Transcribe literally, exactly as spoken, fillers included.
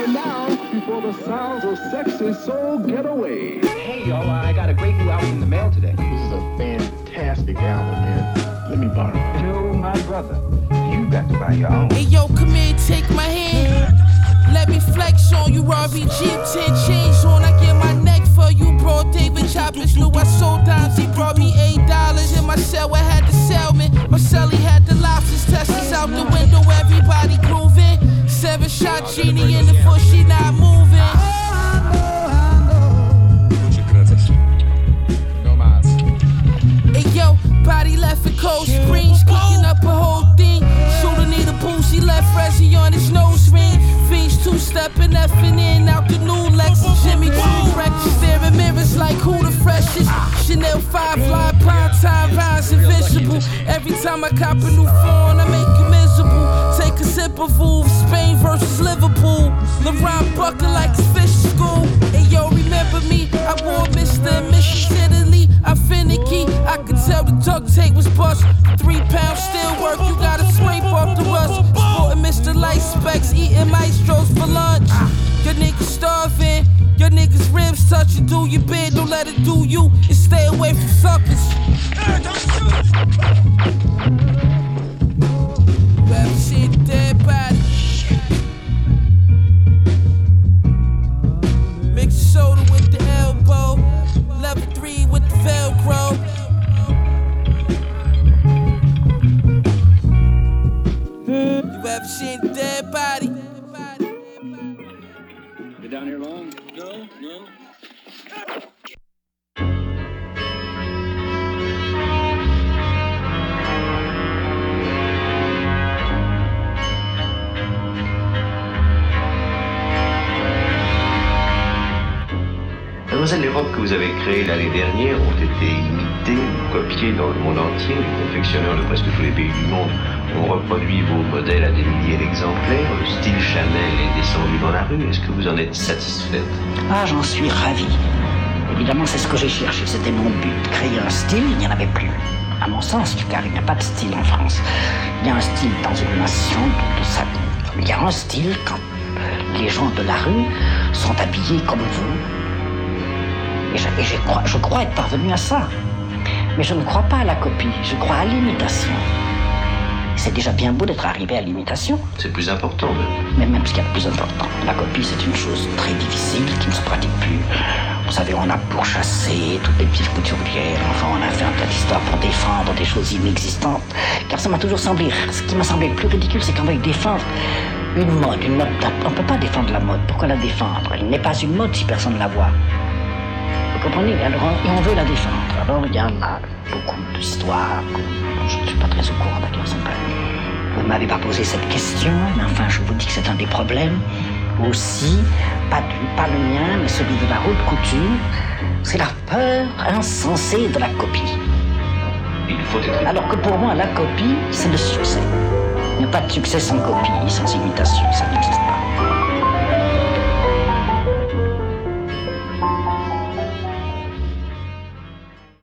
And now, before the sounds of sexy soul get away. Hey, y'all, I got a great new album in the mail today. This is a fantastic album, man. Let me borrow it. Tell my brother, you got to buy your own. Hey, yo, come here, take my hand. Let me flex on you, R B G, ten chains on. I get my neck for you, bro. David Choppers knew I sold dimes. He brought me eight dollars in my cell. I had to sell me. My celly had the lobsters, testers out the window. Everybody grooving. Seven shot genie in the foot, she not moving. Hey, yo, body left in cold springs, cooking up a whole thing. Shooter need a boost, he left Rezzy on his nose ring. Fiends two-stepping, effing in, out the new Lexus. Jimmy Choo breakfast, staring mirrors like who the freshest. Chanel five fly, prime time, rise invisible. Every time I cop a new phone, I make you miserable. Take a sip of Vouv, Spain versus Liverpool. LeBron buckle like it's fish school. Hey yo, remember me? I wore Mister and Missus Italy. I'm finicky, I could tell the duct tape was bust. Three pounds still work, you gotta scrape off the rust. Sporting Mister Light Specs, eating maestros for lunch. Your niggas starving, your niggas ribs touching. Do your bid, don't let it do you, and stay away from suckers. You ever seen a dead body? Mix the soda with the elbow, level three with the Velcro. You ever seen a dead body? Been down here long? No, no. Mademoiselle, les robes que vous avez créées l'année dernière ont été imitées ou copiées dans le monde entier. Les confectionneurs de presque tous les pays du monde ont reproduit vos modèles à des milliers d'exemplaires. Le style Chanel est descendu dans la rue. Est-ce que vous en êtes satisfaite? Ah, j'en suis ravi. Évidemment, c'est ce que j'ai cherché. C'était mon but. Créer un style, il n'y en avait plus. À mon sens, car il n'y a pas de style en France. Il y a un style dans une nation, tout ça. Il y a un style quand les gens de la rue sont habillés comme vous. Et je, et je, crois, je crois être parvenu à ça. Mais je ne crois pas à la copie, je crois à l'imitation. C'est déjà bien beau d'être arrivé à l'imitation. C'est le plus important, même. Mais même ce qu'il y a de plus important. La copie, c'est une chose très difficile qui ne se pratique plus. Vous savez, on a pourchassé toutes les petites couturières. Enfin, on a fait un tas d'histoires pour défendre des choses inexistantes. Car ça m'a toujours semblé... Ce qui m'a semblé le plus ridicule, c'est qu'on veuille défendre une mode. Une mode on ne peut pas défendre la mode. Pourquoi la défendre? Elle n'est pas une mode si personne ne la voit. Vous comprenez? Alors, et on veut la défendre. Alors, il y a là beaucoup d'histoires. Je ne suis pas très au courant d'ailleurs. Vous ne m'avez pas posé cette question, mais enfin, je vous dis que c'est un des problèmes. Aussi, pas, du, pas le mien, mais celui de la haute couture, c'est la peur insensée de la copie. Il faut être... Alors que pour moi, la copie, c'est le succès. Il n'y a pas de succès sans copie, sans imitation, ça n'existe pas.